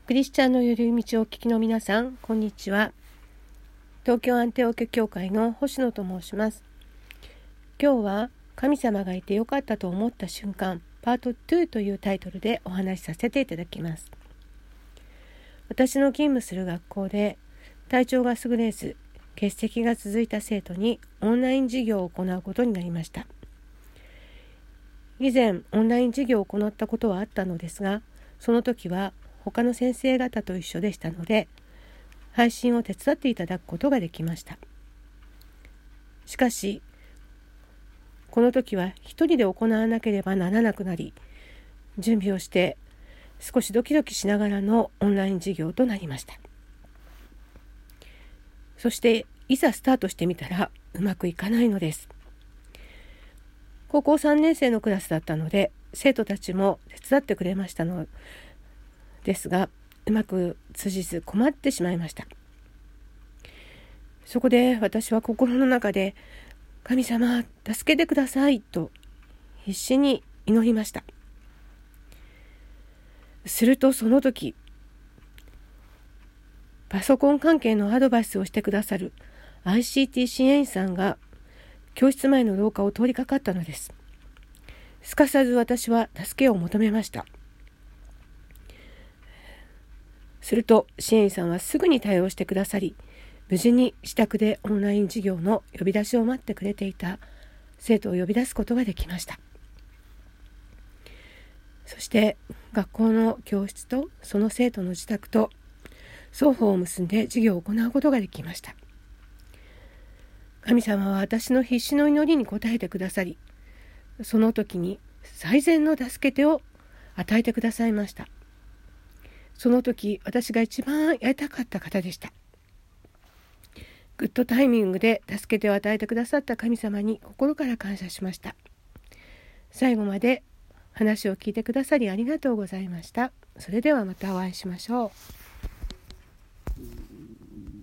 クリスチャンの寄り道をお聞きの皆さん、こんにちは。東京アンテオケ教会の星野と申します。今日は神様がいてよかったと思った瞬間パート2というタイトルでお話しさせていただきます。私の勤務する学校で体調が優れず欠席が続いた生徒にオンライン授業を行うことになりました。以前オンライン授業を行ったことはあったのですが、その時は他の先生方と一緒でしたので、配信を手伝っていただくことができました。しかし、この時は一人で行わなければならなくなり、準備をして少しドキドキしながらのオンライン授業となりました。そしていざスタートしてみたらうまくいかないのです。高校3年生のクラスだったので、生徒たちも手伝ってくれましたのですが、うまく通じず困ってしまいました。そこで私は心の中で、神様助けてくださいと必死に祈りました。するとその時、パソコン関係のアドバイスをしてくださる ICT 支援員さんが教室前の廊下を通りかかったのです。すかさず私は助けを求めました。すると支援員さんはすぐに対応してくださり、無事に自宅でオンライン授業の呼び出しを待ってくれていた生徒を呼び出すことができました。そして学校の教室とその生徒の自宅と双方を結んで授業を行うことができました。神様は私の必死の祈りに応えてくださり、その時に最善の助け手を与えてくださいました。その時私が一番やりたかった方でした。グッドタイミングで助けてを与えてくださった神様に心から感謝しました。最後まで話を聞いてくださりありがとうございました。それではまたお会いしましょう。